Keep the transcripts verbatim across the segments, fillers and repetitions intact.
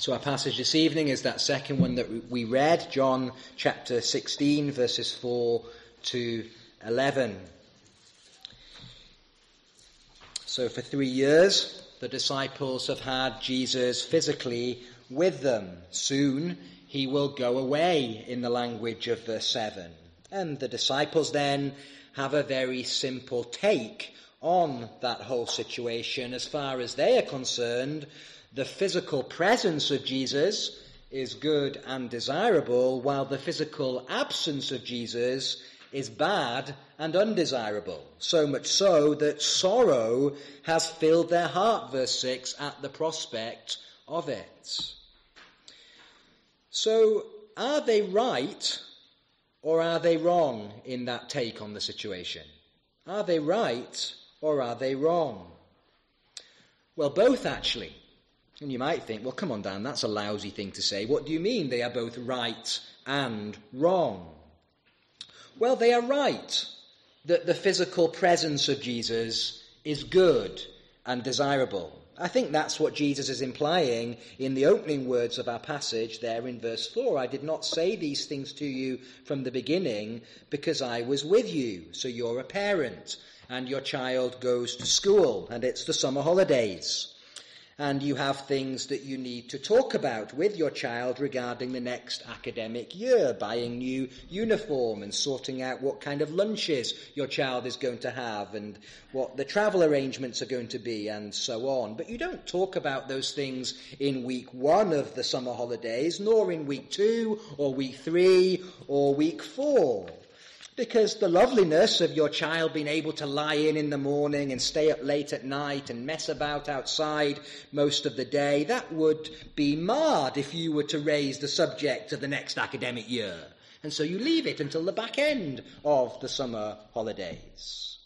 So our passage this evening is that second one that we read, John chapter sixteen, verses four to eleven. So for three years, the disciples have had Jesus physically with them. Soon he will go away, in the language of verse seven. And the disciples then have a very simple take on that whole situation. As far as they are concerned, the physical presence of Jesus is good and desirable, while the physical absence of Jesus is bad and undesirable. So much so that sorrow has filled their heart, verse six, at the prospect of it. So are they right or are they wrong in that take on the situation? Are they right or are they wrong? Well, both actually. And you might think, well, come on, Dan, that's a lousy thing to say. What do you mean they are both right and wrong? Well, they are right that the physical presence of Jesus is good and desirable. I think that's what Jesus is implying in the opening words of our passage there in verse four. I did not say these things to you from the beginning because I was with you. So you're a parent and your child goes to school and it's the summer holidays. And you have things that you need to talk about with your child regarding the next academic year, buying new uniform and sorting out what kind of lunches your child is going to have and what the travel arrangements are going to be and so on. But you don't talk about those things in week one of the summer holidays, nor in week two or week three or week four. Because the loveliness of your child being able to lie in in the morning and stay up late at night and mess about outside most of the day, that would be marred if you were to raise the subject of the next academic year. And so you leave it until the back end of the summer holidays.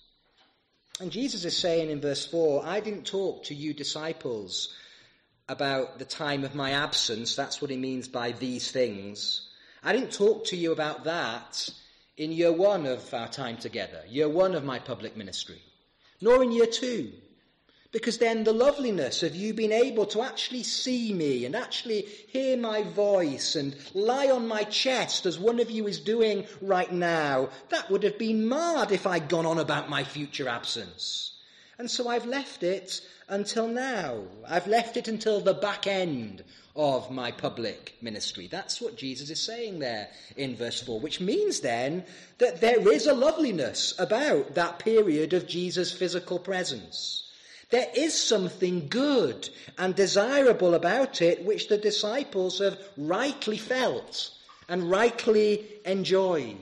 And Jesus is saying in verse four, I didn't talk to you disciples about the time of my absence. That's what he means by these things. I didn't talk to you about that in year one of our time together, year one of my public ministry, nor in year two, because then the loveliness of you being able to actually see me and actually hear my voice and lie on my chest as one of you is doing right now, that would have been marred if I'd gone on about my future absence. And so I've left it until now. I've left it until the back end of my public ministry. That's what Jesus is saying there in verse four, which means then that there is a loveliness about that period of Jesus' physical presence. There is something good and desirable about it which the disciples have rightly felt and rightly enjoyed.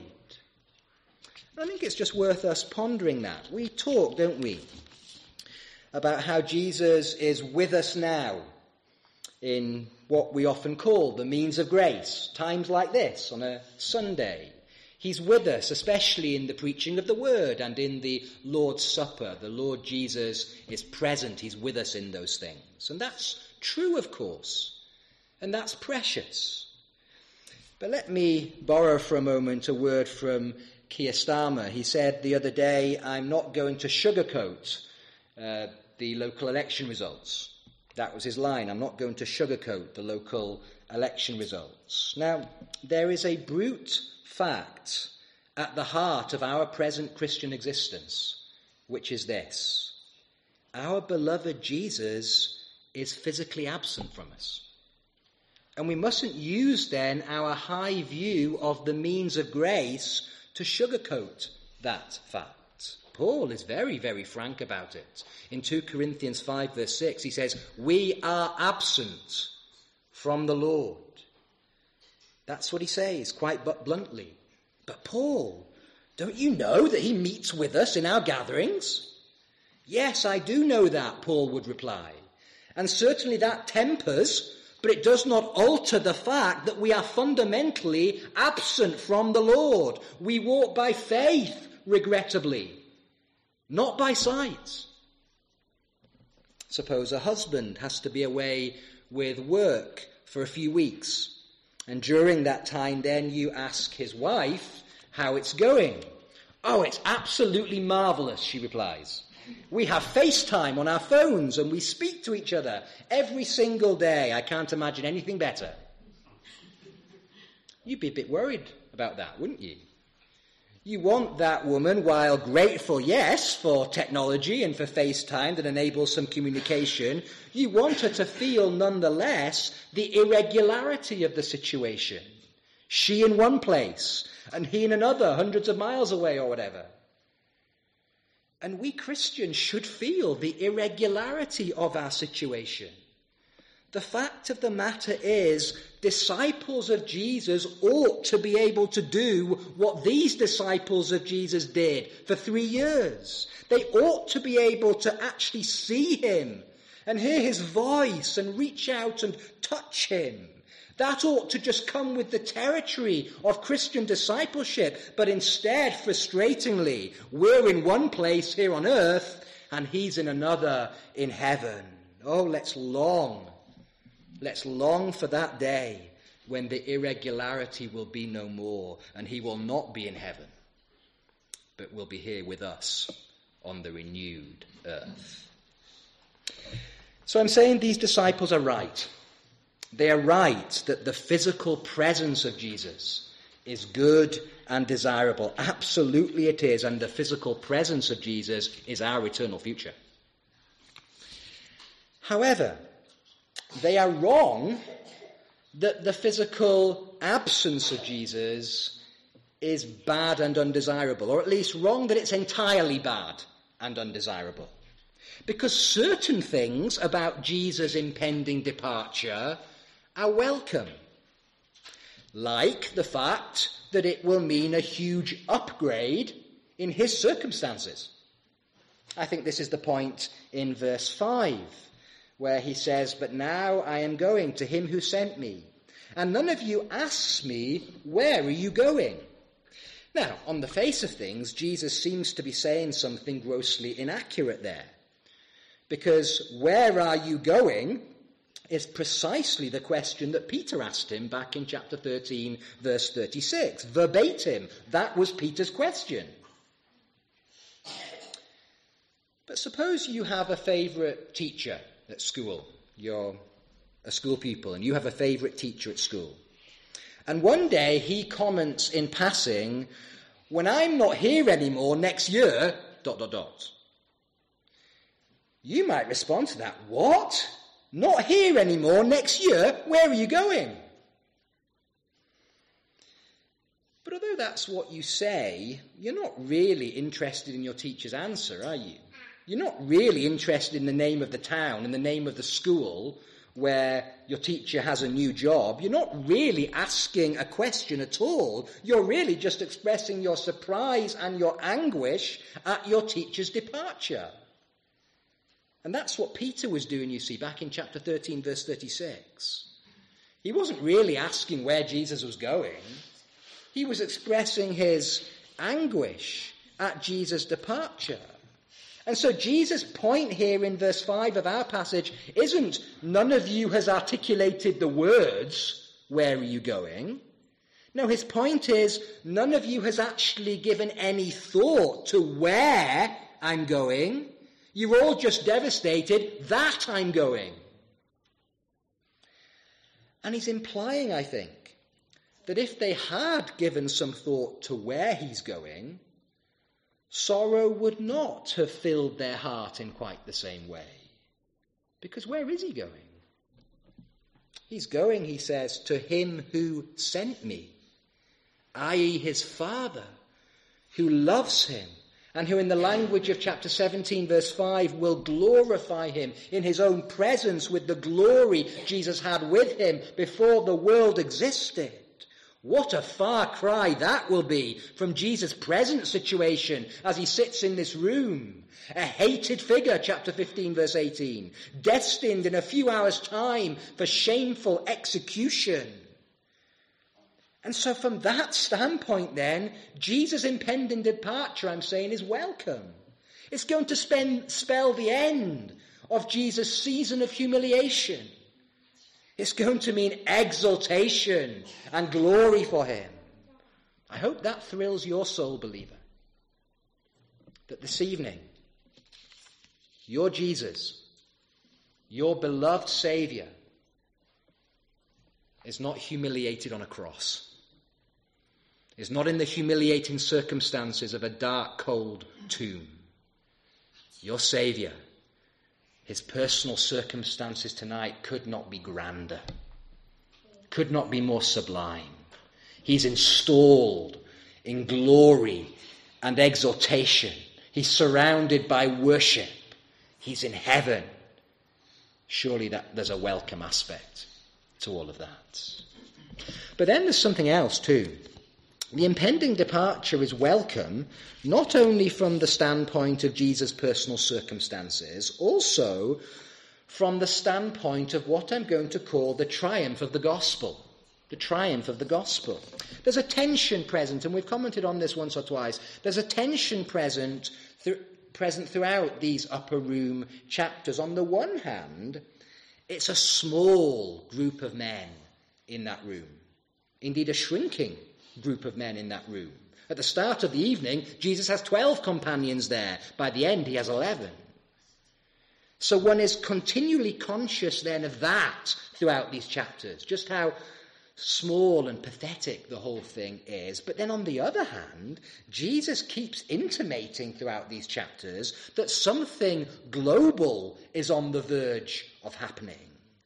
I think it's just worth us pondering that. We talk, don't we, about how Jesus is with us now in what we often call the means of grace, times like this on a Sunday. He's with us, especially in the preaching of the word and in the Lord's Supper. The Lord Jesus is present. He's with us in those things. And that's true, of course, and that's precious. But let me borrow for a moment a word from Keir Starmer. He said the other day, I'm not going to sugarcoat uh, the local election results. That was his line. I'm not going to sugarcoat the local election results. Now, there is a brute fact at the heart of our present Christian existence, which is this. Our beloved Jesus is physically absent from us. And we mustn't use then our high view of the means of grace to sugarcoat that fact. Paul is very, very frank about it. In two Corinthians five, verse six, he says, we are absent from the Lord. That's what he says, quite but bluntly. But Paul, don't you know that he meets with us in our gatherings? Yes, I do know that, Paul would reply. And certainly that tempers, but it does not alter the fact that we are fundamentally absent from the Lord. We walk by faith, regrettably, not by sight. Suppose a husband has to be away with work for a few weeks, and during that time then you ask his wife how it's going. Oh, it's absolutely marvellous, she replies. We have FaceTime on our phones and we speak to each other every single day. I can't imagine anything better. You'd be a bit worried about that, wouldn't you? You want that woman, while grateful, yes, for technology and for FaceTime that enables some communication, you want her to feel nonetheless the irregularity of the situation. She in one place and he in another, hundreds of miles away or whatever. And we Christians should feel the irregularity of our situation. The fact of the matter is, disciples of Jesus ought to be able to do what these disciples of Jesus did for three years. They ought to be able to actually see him and hear his voice and reach out and touch him. That ought to just come with the territory of Christian discipleship. But instead, frustratingly, we're in one place here on earth and he's in another in heaven. Oh, let's long. Let's long for that day when the irregularity will be no more and he will not be in heaven, but will be here with us on the renewed earth. So I'm saying these disciples are right. They are right that the physical presence of Jesus is good and desirable. Absolutely it is, and the physical presence of Jesus is our eternal future. However, they are wrong that the physical absence of Jesus is bad and undesirable, or at least wrong that it's entirely bad and undesirable. Because certain things about Jesus' impending departure are welcome, like the fact that it will mean a huge upgrade in his circumstances. I think this is the point in verse five, where he says, "But now I am going to him who sent me, and none of you asks me, where are you going?" Now, on the face of things, Jesus seems to be saying something grossly inaccurate there, because where are you going is precisely the question that Peter asked him back in chapter thirteen, verse thirty-six. Verbatim, that was Peter's question. But suppose you have a favourite teacher at school. You're a school pupil and you have a favourite teacher at school. And one day he comments in passing, "When I'm not here anymore next year, dot, dot, dot." You might respond to that, "What? Not here anymore next year? Where are you going?" But although that's what you say, you're not really interested in your teacher's answer, are you? You're not really interested in the name of the town and the name of the school where your teacher has a new job. You're not really asking a question at all. You're really just expressing your surprise and your anguish at your teacher's departure. And that's what Peter was doing, you see, back in chapter thirteen, verse thirty-six. He wasn't really asking where Jesus was going. He was expressing his anguish at Jesus' departure. And so Jesus' point here in verse five of our passage isn't, none of you has articulated the words, where are you going? No, his point is, none of you has actually given any thought to where I'm going. You're all just devastated that I'm going. And he's implying, I think, that if they had given some thought to where he's going, sorrow would not have filled their heart in quite the same way. Because where is he going? He's going, he says, to him who sent me, that is his Father, who loves him, and who in the language of chapter seventeen, verse five, will glorify him in his own presence with the glory Jesus had with him before the world existed. What a far cry that will be from Jesus' present situation as he sits in this room. A hated figure, chapter fifteen, verse eighteen, destined in a few hours' time for shameful execution. And so from that standpoint then, Jesus' impending departure, I'm saying, is welcome. It's going to spend, spell the end of Jesus' season of humiliation. It's going to mean exaltation and glory for him. I hope that thrills your soul, believer. That this evening, your Jesus, your beloved Saviour, is not humiliated on a cross, is not in the humiliating circumstances of a dark, cold tomb. Your Saviour, his personal circumstances tonight could not be grander, could not be more sublime. He's installed in glory and exaltation. He's surrounded by worship. He's in heaven. Surely that there's a welcome aspect to all of that. But then there's something else too. The impending departure is welcome not only from the standpoint of Jesus' personal circumstances, also from the standpoint of what I'm going to call the triumph of the gospel. The triumph of the gospel. There's a tension present, and we've commented on this once or twice. There's a tension present, th- present throughout these upper room chapters. On the one hand, it's a small group of men in that room. Indeed, a shrinking group of men in that room. At the start of the evening, Jesus has twelve companions there. By the end, he has eleven. So one is continually conscious then of that throughout these chapters, just how small and pathetic the whole thing is. But then on the other hand, Jesus keeps intimating throughout these chapters that something global is on the verge of happening.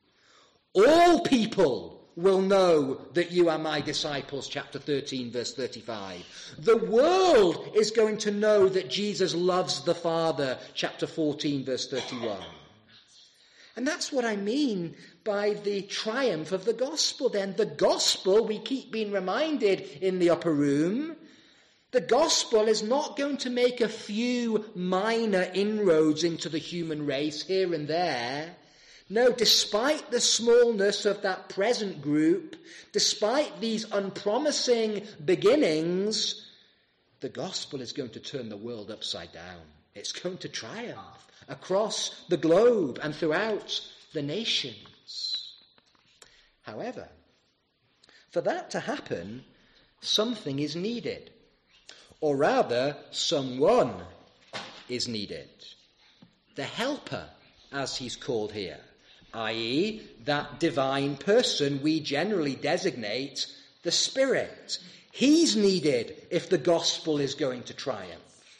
All people will know that you are my disciples, chapter thirteen, verse thirty-five. The world is going to know that Jesus loves the Father, chapter fourteen, verse thirty-one. And that's what I mean by the triumph of the gospel then. The gospel, we keep being reminded in the upper room, the gospel is not going to make a few minor inroads into the human race here and there. No, despite the smallness of that present group, despite these unpromising beginnings, the gospel is going to turn the world upside down. It's going to triumph across the globe and throughout the nations. However, for that to happen, something is needed. Or rather, someone is needed. The helper, as he's called here, that is, that divine person we generally designate the Spirit. He's needed if the gospel is going to triumph.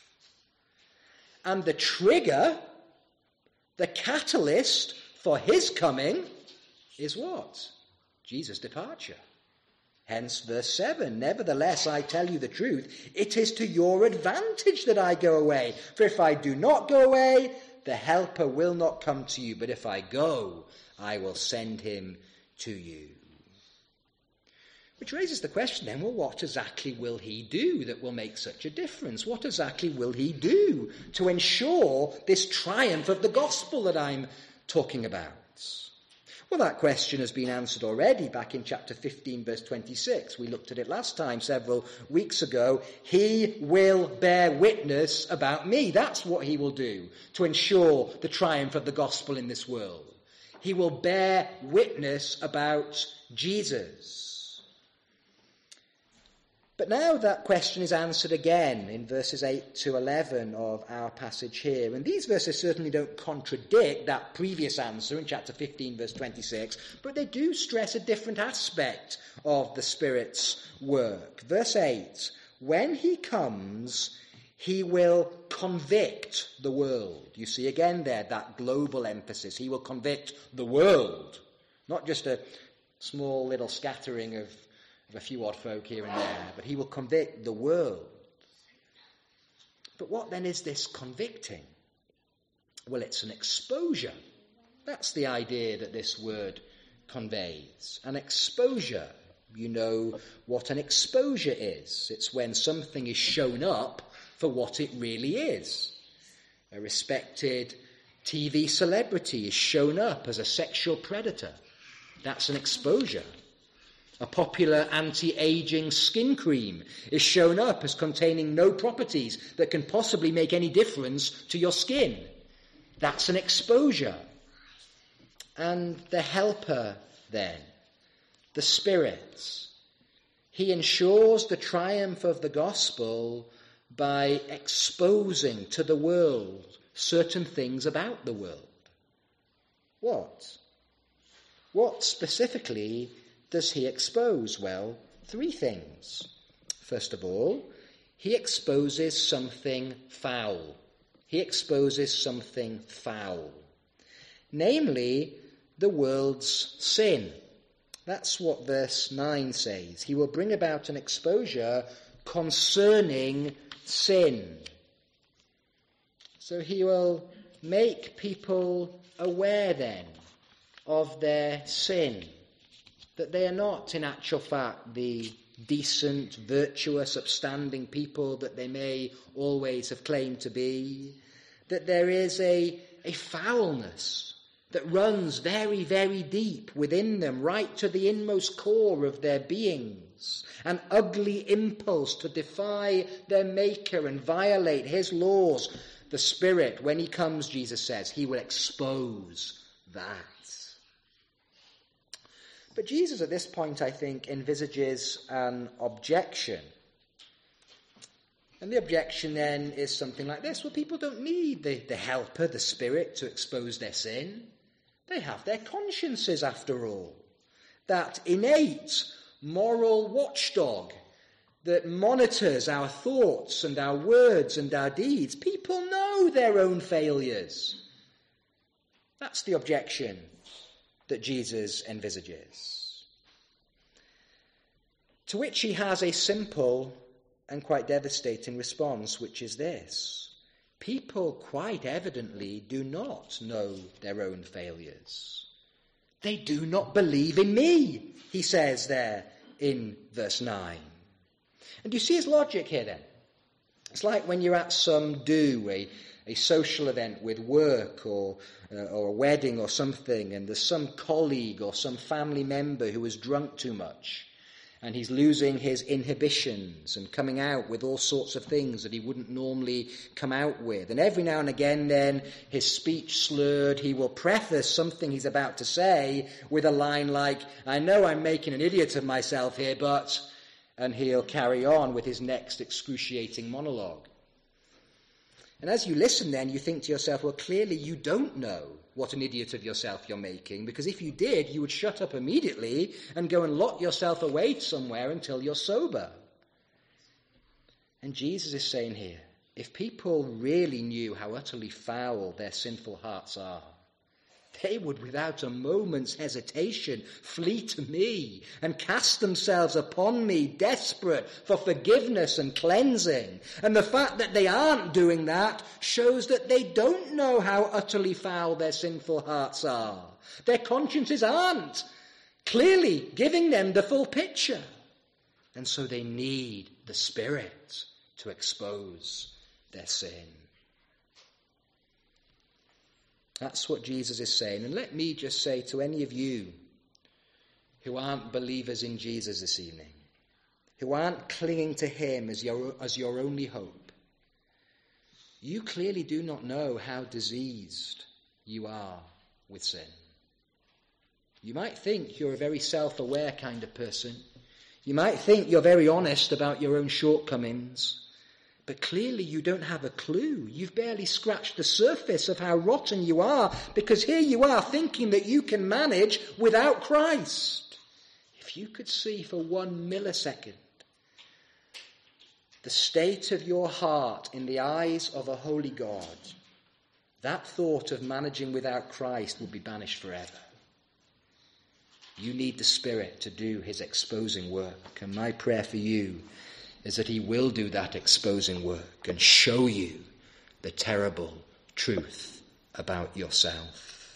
And the trigger, the catalyst for his coming is what? Jesus' departure. Hence verse seven, nevertheless I tell you the truth, it is to your advantage that I go away. For if I do not go away, the helper will not come to you, but if I go, I will send him to you. Which raises the question then, well, what exactly will he do that will make such a difference? What exactly will he do to ensure this triumph of the gospel that I'm talking about? Well, that question has been answered already back in chapter fifteen, verse twenty-six. We looked at it last time, several weeks ago. He will bear witness about me. That's what he will do to ensure the triumph of the gospel in this world. He will bear witness about Jesus. But now that question is answered again in verses eight to eleven of our passage here. And these verses certainly don't contradict that previous answer in chapter fifteen, verse twenty-six, but they do stress a different aspect of the Spirit's work. Verse eight, when he comes, he will convict the world. You see again there that global emphasis. He will convict the world, not just a small little scattering of a few odd folk here and there, but he will convict the world. But what then is this convicting? Well, it's an exposure. That's the idea that this word conveys. An exposure. You know what an exposure is. It's when something is shown up for what it really is. A respected T V celebrity is shown up as a sexual predator. That's an exposure. A popular anti-aging skin cream is shown up as containing no properties that can possibly make any difference to your skin. That's an exposure. And the helper, then, the Spirit, he ensures the triumph of the gospel by exposing to the world certain things about the world. What? What specifically does he expose? Well, three things. First of all, he exposes something foul. He exposes something foul. Namely, the world's sin. That's what verse nine says. He will bring about an exposure concerning sin. So he will make people aware then of their sin, that they are not in actual fact the decent, virtuous, upstanding people that they may always have claimed to be, that there is a, a foulness that runs very, very deep within them, right to the inmost core of their beings, an ugly impulse to defy their Maker and violate his laws. The Spirit, when he comes, Jesus says, he will expose that. But Jesus at this point, I think, envisages an objection. And the objection then is something like this. Well, people don't need the, the helper, the Spirit, to expose their sin. They have their consciences, after all. That innate moral watchdog that monitors our thoughts and our words and our deeds. People know their own failures. That's the objection that Jesus envisages. To which he has a simple and quite devastating response, which is this. People quite evidently do not know their own failures. They do not believe in me, he says there in verse nine. And you see his logic here then. It's like when you're at some do, a, a social event with work or, uh, or a wedding or something, and there's some colleague or some family member who has drunk too much, and he's losing his inhibitions and coming out with all sorts of things that he wouldn't normally come out with. And every now and again then, his speech slurred, he will preface something he's about to say with a line like, I know I'm making an idiot of myself here, but... And he'll carry on with his next excruciating monologue. And as you listen then, you think to yourself, well, clearly you don't know what an idiot of yourself you're making, because if you did, you would shut up immediately and go and lock yourself away somewhere until you're sober. And Jesus is saying here, if people really knew how utterly foul their sinful hearts are, they would, without a moment's hesitation, flee to me and cast themselves upon me, desperate for forgiveness and cleansing. And the fact that they aren't doing that shows that they don't know how utterly foul their sinful hearts are. Their consciences aren't clearly giving them the full picture. And so they need the Spirit to expose their sin. That's what Jesus is saying. And let me just say to any of you who aren't believers in Jesus this evening, who aren't clinging to him as your, as your only hope, you clearly do not know how diseased you are with sin. You might think you're a very self-aware kind of person. You might think you're very honest about your own shortcomings. But clearly you don't have a clue. You've barely scratched the surface of how rotten you are, because here you are thinking that you can manage without Christ. If you could see for one millisecond the state of your heart in the eyes of a holy God, that thought of managing without Christ would be banished forever. You need the Spirit to do his exposing work. And my prayer for you is that he will do that exposing work and show you the terrible truth about yourself.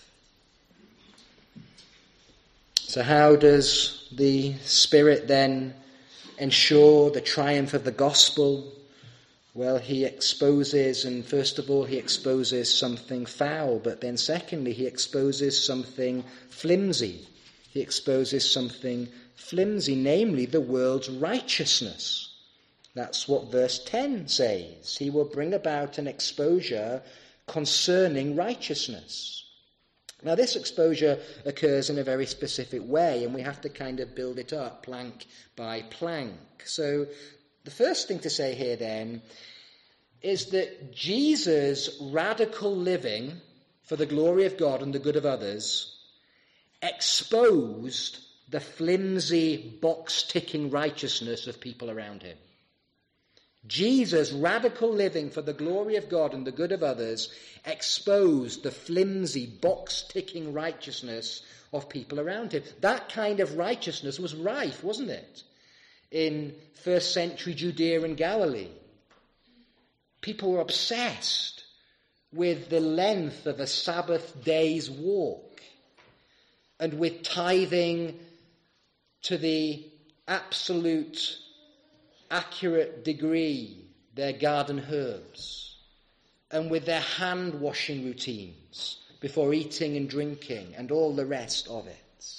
So how does the Spirit then ensure the triumph of the gospel? Well, he exposes, and first of all, he exposes something foul, but then secondly, he exposes something flimsy. He exposes something flimsy, namely the world's righteousness. That's what verse ten says. He will bring about an exposure concerning righteousness. Now, this exposure occurs in a very specific way, and we have to kind of build it up plank by plank. So the first thing to say here then is that Jesus' radical living for the glory of God and the good of others exposed the flimsy, box-ticking righteousness of people around him. Jesus' radical living for the glory of God and the good of others exposed the flimsy, box-ticking righteousness of people around him. That kind of righteousness was rife, wasn't it, in first century Judea and Galilee? People were obsessed with the length of a Sabbath day's walk and with tithing to the absolute accurate degree their garden herbs, and with their hand washing routines before eating and drinking and all the rest of it.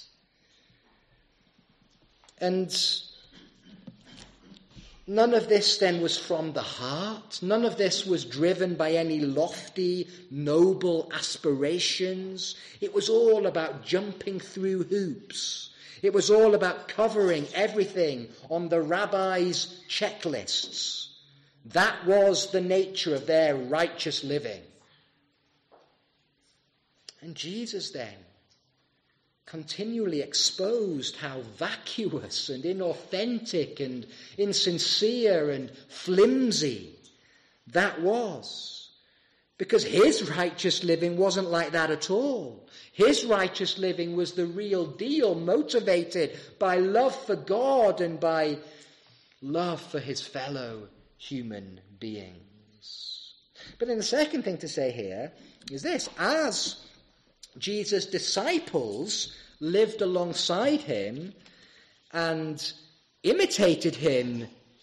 And none of this then was from the heart. None of this was driven by any lofty, noble aspirations. It was all about jumping through hoops. It was all about covering everything on the rabbi's checklists. That was the nature of their righteous living. And Jesus then continually exposed how vacuous and inauthentic and insincere and flimsy that was. Because his righteous living wasn't like that at all. His righteous living was the real deal, motivated by love for God and by love for his fellow human beings. But then the second thing to say here is this: as Jesus' disciples lived alongside him and imitated him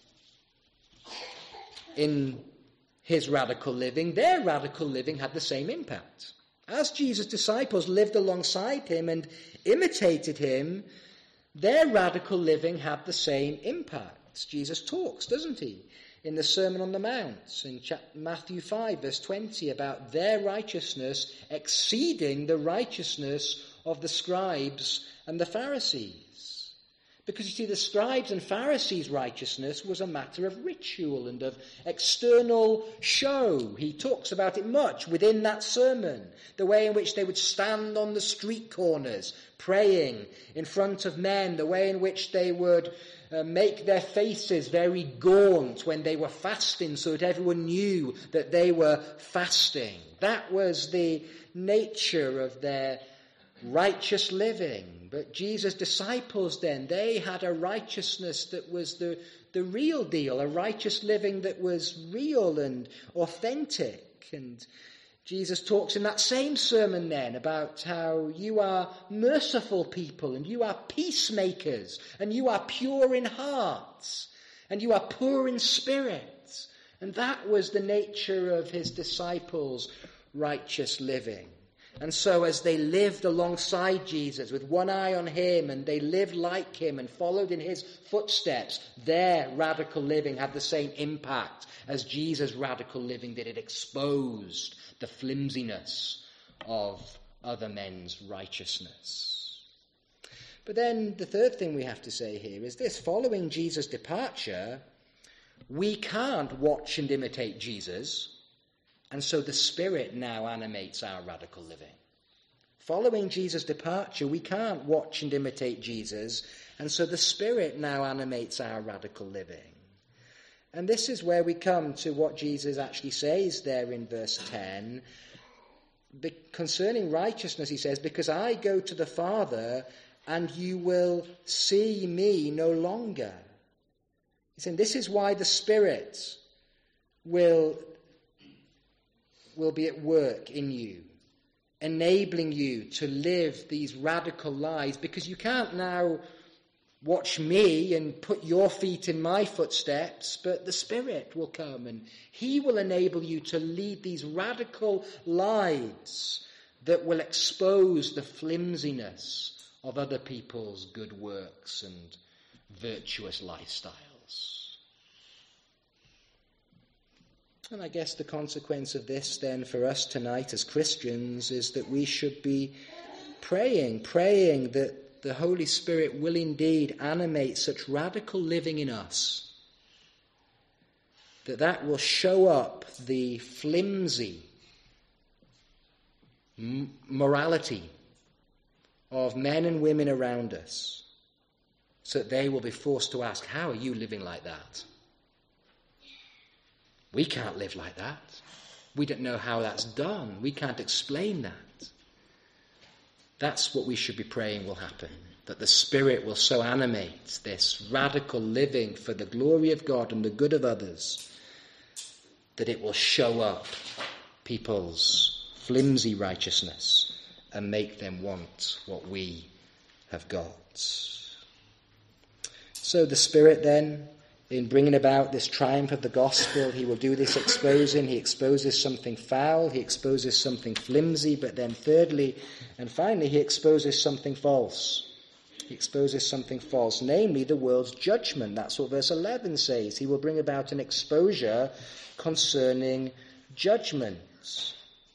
in his radical living, their radical living had the same impact. As Jesus' disciples lived alongside him and imitated him, their radical living had the same impact. Jesus talks, doesn't he, in the Sermon on the Mount, in Matthew five, verse twenty, about their righteousness exceeding the righteousness of the scribes and the Pharisees. Because you see, the scribes and Pharisees' righteousness was a matter of ritual and of external show. He talks about it much within that sermon. The way in which they would stand on the street corners praying in front of men. The way in which they would uh, make their faces very gaunt when they were fasting so that everyone knew that they were fasting. That was the nature of their righteous living. But Jesus' disciples then, they had a righteousness that was the, the real deal, a righteous living that was real and authentic. And Jesus talks in that same sermon then about how you are merciful people and you are peacemakers and you are pure in heart and you are poor in spirit. And that was the nature of his disciples' righteous living. And so as they lived alongside Jesus with one eye on him and they lived like him and followed in his footsteps, their radical living had the same impact as Jesus' radical living did. It exposed the flimsiness of other men's righteousness. But then the third thing we have to say here is this: following Jesus' departure, we can't watch and imitate Jesus. And so the Spirit now animates our radical living. Following Jesus' departure, we can't watch and imitate Jesus, and so the Spirit now animates our radical living. And this is where we come to what Jesus actually says there in verse ten. Be- concerning righteousness, he says, because I go to the Father, and you will see me no longer. He's saying this is why the Spirit will will be at work in you, enabling you to live these radical lives, because you can't now watch me and put your feet in my footsteps, but the Spirit will come and he will enable you to lead these radical lives that will expose the flimsiness of other people's good works and virtuous lifestyles. And I guess the consequence of this then for us tonight as Christians is that we should be praying, praying that the Holy Spirit will indeed animate such radical living in us that that will show up the flimsy m- morality of men and women around us, so that they will be forced to ask, how are you living like that? We can't live like that. We don't know how that's done. We can't explain that. That's what we should be praying will happen, that the Spirit will so animate this radical living for the glory of God and the good of others, that it will show up people's flimsy righteousness and make them want what we have got. So the Spirit then, in bringing about this triumph of the gospel, he will do this exposing. He exposes something foul, he exposes something flimsy, but then thirdly and finally he exposes something false. He exposes something false, namely the world's judgment. That's what verse eleven says. He will bring about an exposure concerning judgments.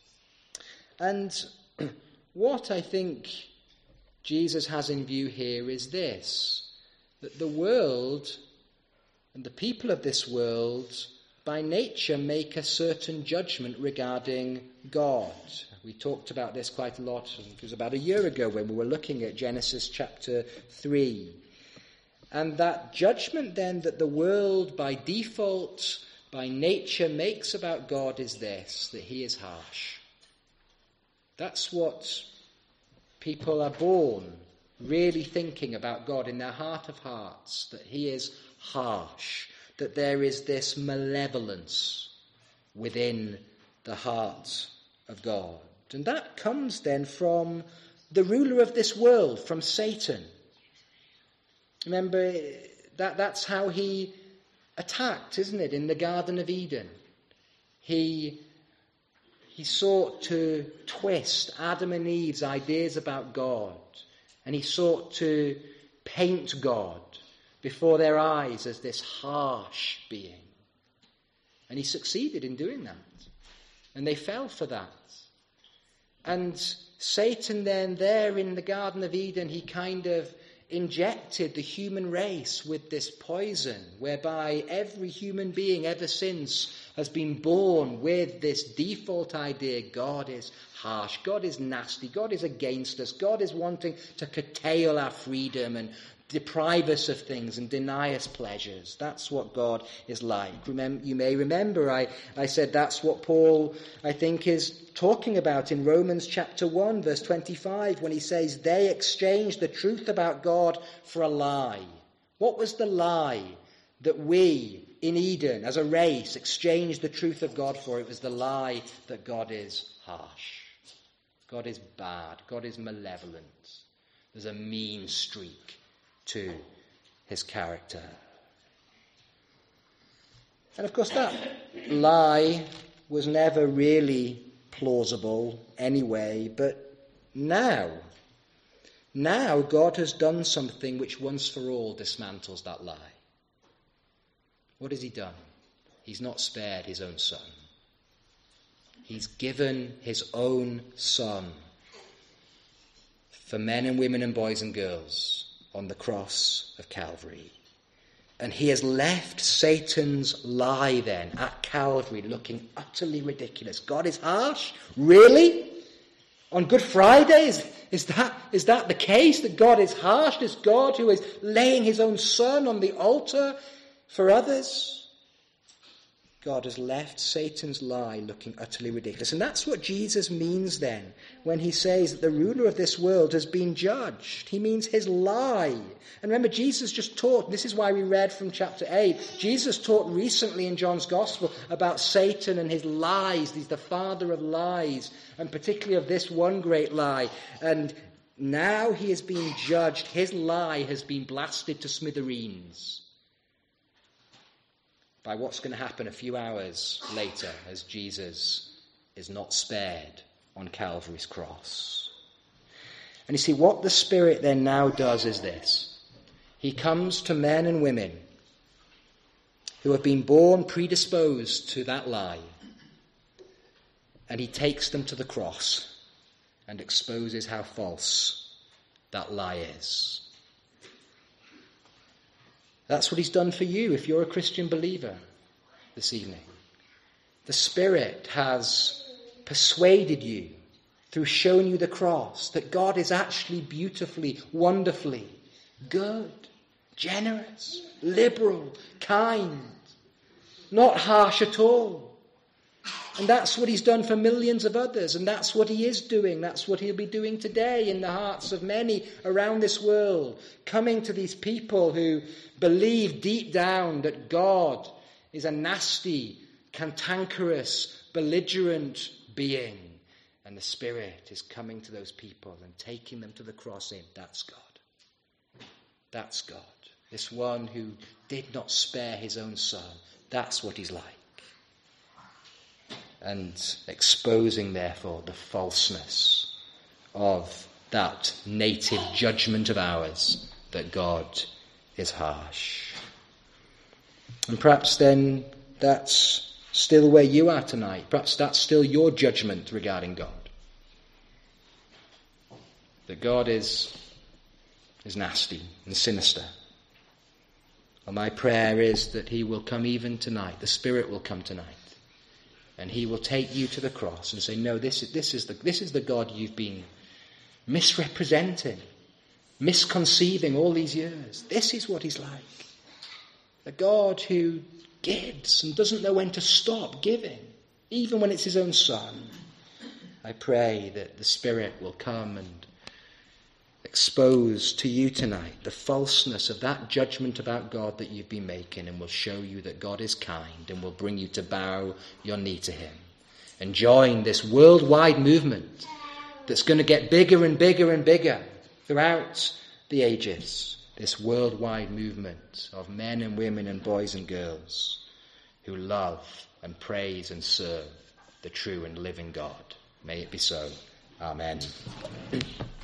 And what I think Jesus has in view here is this, that the world and the people of this world by nature make a certain judgment regarding God. We talked about this quite a lot. I think it was about a year ago when we were looking at Genesis chapter three. And that judgment then that the world by default, by nature makes about God is this, that he is harsh. That's what people are born really thinking about God in their heart of hearts, that he is harsh, that there is this malevolence within the heart of God. And that comes then from the ruler of this world, from Satan. Remember, that, that's how he attacked, isn't it, in the Garden of Eden. He, he sought to twist Adam and Eve's ideas about God, and he sought to paint God before their eyes as this harsh being. And he succeeded in doing that. And they fell for that. And Satan then, there in the Garden of Eden, he kind of injected the human race with this poison, whereby every human being ever since has been born with this default idea: God is harsh, God is nasty, God is against us, God is wanting to curtail our freedom and deprive us of things and deny us pleasures. That's what God is like. Remember, you may remember I, I said that's what Paul, I think, is talking about in Romans chapter one, verse twenty-five, when he says they exchanged the truth about God for a lie. What was the lie that we in Eden as a race exchanged the truth of God for? It was the lie that God is harsh. God is bad. God is malevolent. There's a mean streak to his character. And of course that lie was never really plausible anyway, but now, now God has done something which once for all dismantles that lie. What has he done? He's not spared his own son. He's given his own son for men and women and boys and girls on the cross of Calvary. And he has left Satan's lie then at Calvary looking utterly ridiculous. God is harsh? Really? On Good Friday? Is, is, that, is that the case, that God is harsh? This God who is laying his own son on the altar for others? God has left Satan's lie looking utterly ridiculous. And that's what Jesus means then when he says that the ruler of this world has been judged. He means his lie. And remember, Jesus just taught, this is why we read from chapter eight, Jesus taught recently in John's Gospel about Satan and his lies. He's the father of lies, and particularly of this one great lie. And now he is being judged. His lie has been blasted to smithereens by what's going to happen a few hours later as Jesus is not spared on Calvary's cross. And you see, what the Spirit then now does is this. He comes to men and women who have been born predisposed to that lie, and he takes them to the cross and exposes how false that lie is. That's what he's done for you if you're a Christian believer. this evening. The Spirit has persuaded you through showing you the cross that God is actually beautifully, wonderfully good, generous, liberal, kind, not harsh at all. And that's what he's done for millions of others, and that's what he is doing. That's what he'll be doing today in the hearts of many around this world, coming to these people who believe deep down that God is a nasty, cantankerous, belligerent being. And the Spirit is coming to those people and taking them to the cross saying, that's God. That's God. This one who did not spare his own son. That's what he's like. And exposing, therefore, the falseness of that native judgment of ours, that God is harsh. And perhaps then that's still where you are tonight. Perhaps that's still your judgment regarding God. That God is, is nasty and sinister. And my prayer is that he will come even tonight. The Spirit will come tonight. And he will take you to the cross and say, no, this is, this is, the, this is the God you've been misrepresenting, misconceiving all these years. This is what he's like. A God who gives and doesn't know when to stop giving, even when it's his own son. I pray that the Spirit will come and expose to you tonight the falseness of that judgment about God that you've been making, and will show you that God is kind and will bring you to bow your knee to him and join this worldwide movement that's going to get bigger and bigger and bigger throughout the ages. This worldwide movement of men and women and boys and girls who love and praise and serve the true and living God. May it be so. Amen.